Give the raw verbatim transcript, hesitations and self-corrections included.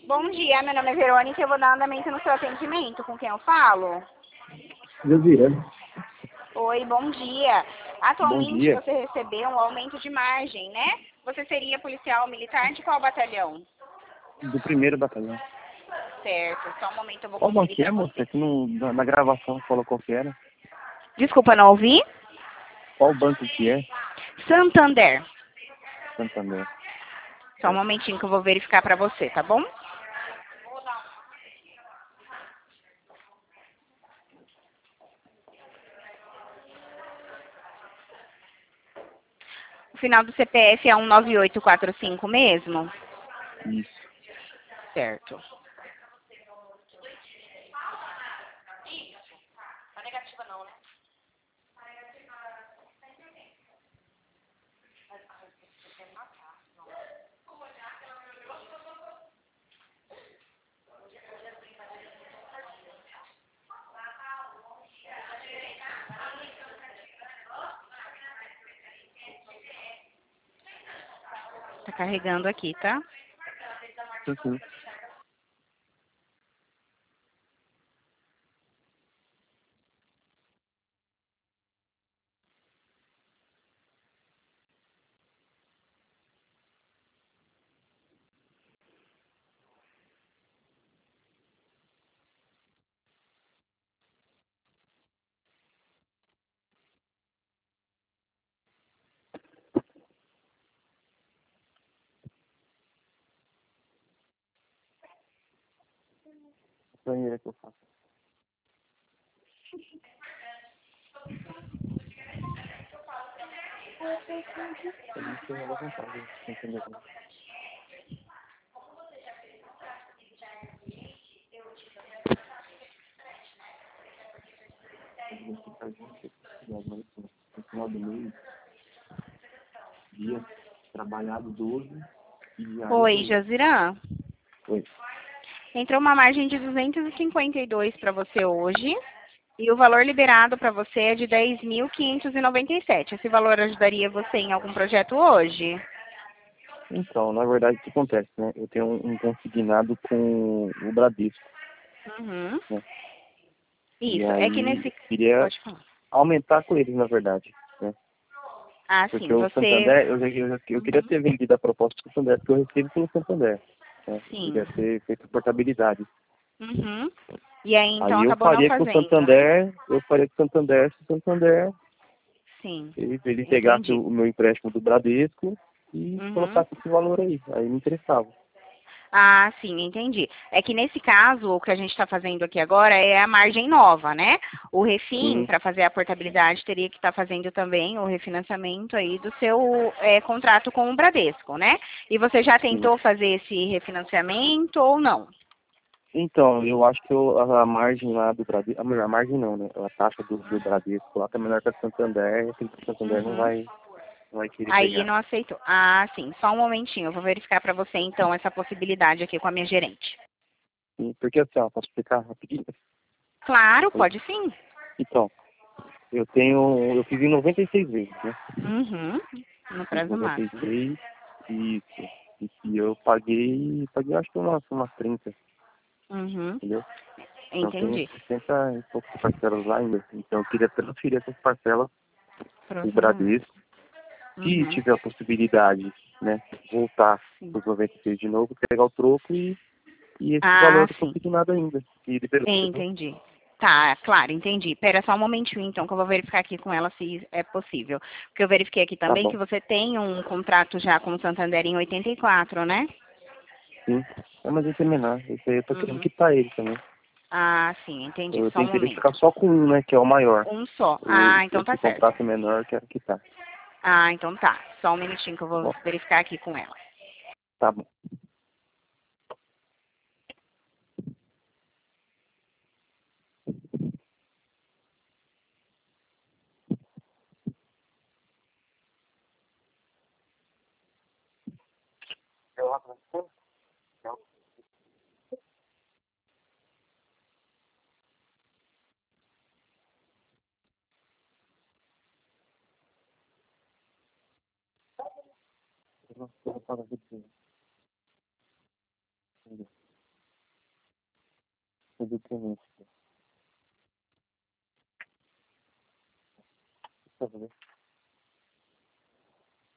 Bom dia, meu nome é Verônica e eu vou dar andamento no seu atendimento. Com quem eu falo? Josiane. Oi, bom dia. Bom Atualmente dia. você recebeu um aumento de margem, né? Você seria policial militar de qual batalhão? Do primeiro batalhão. Certo, só um momento eu vou Qual banco conferir que é, para moça? você. Aqui no, na, na gravação falou qual que era. Desculpa, não ouvi? Qual banco que é? Santander. Santander. Só um momentinho que eu vou verificar para você, tá bom? O final do C P F é um nove oito quatro cinco mesmo? Isso. Certo. Tá carregando aqui, tá? Sim, sim. Banheira que eu faço. Ele tem uma vontade, entendeu? No final do mês, dia trabalhado doze e diário Oi, doze. Jazirã. Oi. Entrou uma margem de duzentos e cinquenta e dois para você hoje. E o valor liberado para você é de dez mil quinhentos e noventa e sete. Esse valor ajudaria você em algum projeto hoje? Então, na verdade, o que acontece, né? Eu tenho um, um consignado com o Bradesco, Uhum. né? E Isso, é que aí, nesse... eu queria Pode falar. aumentar com eles, na verdade, né? Ah, Porque sim, o você... Santander, eu, já- eu, já- eu queria Uhum. ter vendido a proposta do Santander, porque eu recebo pelo Santander, né? Eu Sim. queria ter feito portabilidade. Uhum. E aí, então, Aí eu acabou não faria com o fazendo, né? Santander, eu faria com o Santander, se o Santander, Sim, ele, ele pegasse entendi. o meu empréstimo do Bradesco e Uhum. colocasse esse valor aí. Aí me interessava. Ah, sim, entendi. É que nesse caso, o que a gente está fazendo aqui agora é a margem nova, né? O Refin, Sim, para fazer a portabilidade, teria que estar fazendo também o refinanciamento aí do seu é, contrato com o Bradesco, né? E você já sim. tentou fazer esse refinanciamento ou não? Então, eu acho que eu- a, a margem lá do Bradesco, a melhor margem não, né? A taxa do, do Bradesco lá tá menor que a do Santander, e aquele do Santander não Uhum. vai, não vai querer Aí pegar. não aceitou. Ah, sim. Só um momentinho. Eu vou verificar para você, então, essa possibilidade aqui com a minha gerente. Sim, porque assim, ó, posso explicar rapidinho? Claro, Oi. pode sim. Então, eu tenho, eu fiz em noventa e seis vezes, né? Uhum. No Fiz prazo noventa e máximo. seis, isso. E que eu paguei, paguei acho que umas, umas trinta, Uhum. entendeu? Então tem Entendi. sessenta e poucas parcelas lá ainda. Então eu queria transferir essas parcelas para o Próximo mês. Bradesco. Se Uhum. tiver a possibilidade, né, voltar Sim. para os noventa e seis de novo, pegar o troco e, e esse Ah, valor sim. consignado ainda. E liberou, entendeu? Entendi. Tá, claro, entendi. Pera só um momentinho, então, que eu vou verificar aqui com ela se é possível. Porque eu verifiquei aqui Tá também que bom. você tem um contrato já com o Santander em oitenta e quatro, né? Sim. É, mas esse é menor. Esse aí eu tô querendo Uhum. quitar ele também. Ah, sim, entendi. Eu Só um tenho interesse em ficar momento. só com um, né, que é o maior. Um só. O, Ah, então tá esse certo. contrato menor eu quero quitar. Ah, então tá. Só um minutinho que eu Tá vou bom? verificar aqui com ela. Tá bom. Eu vou falar aqui pra você. do cliente. Deixa eu ver.